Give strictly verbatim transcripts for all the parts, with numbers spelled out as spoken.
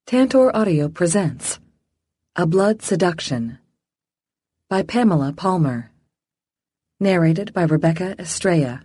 Tantor Audio presents A Blood Seduction by Pamela Palmer. Narrated by Rebecca Estrella.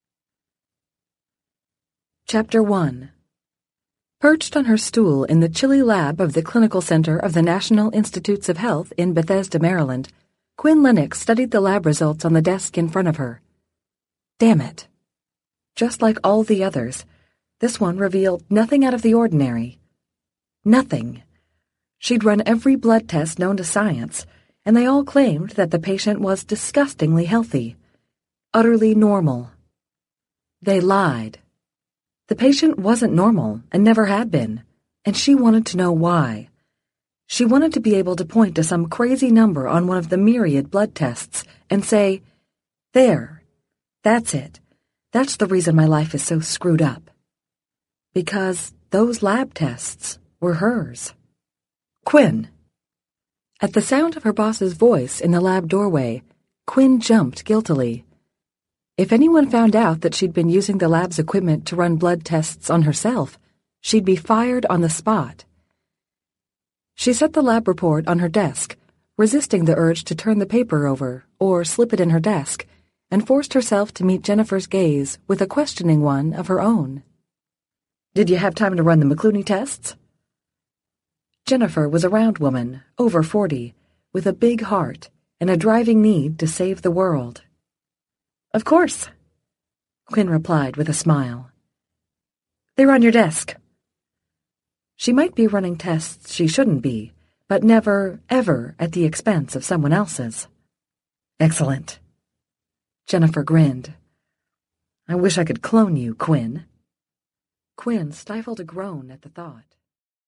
Chapter one. Perched on her stool in the chilly lab of the Clinical Center of the National Institutes of Health in Bethesda, Maryland, Quinn Lennox studied the lab results on the desk in front of her. Damn it. Just like all the others, this one revealed nothing out of the ordinary. Nothing. She'd run every blood test known to science, and they all claimed that the patient was disgustingly healthy, utterly normal. They lied. The patient wasn't normal and never had been, and she wanted to know why. She wanted to be able to point to some crazy number on one of the myriad blood tests and say, "There, that's it. That's the reason my life is so screwed up." Because those lab tests were hers. Quinn. At the sound of her boss's voice in the lab doorway, Quinn jumped guiltily. If anyone found out that she'd been using the lab's equipment to run blood tests on herself, she'd be fired on the spot. She set the lab report on her desk, resisting the urge to turn the paper over or slip it in her desk, and forced herself to meet Jennifer's gaze with a questioning one of her own. "Did you have time to run the McClooney tests?" Jennifer was a round woman, over forty, with a big heart and a driving need to save the world. "Of course," Quinn replied with a smile. "They're on your desk." She might be running tests she shouldn't be, but never, ever at the expense of someone else's. "Excellent." Jennifer grinned. "I wish I could clone you, Quinn." Quinn stifled a groan at the thought.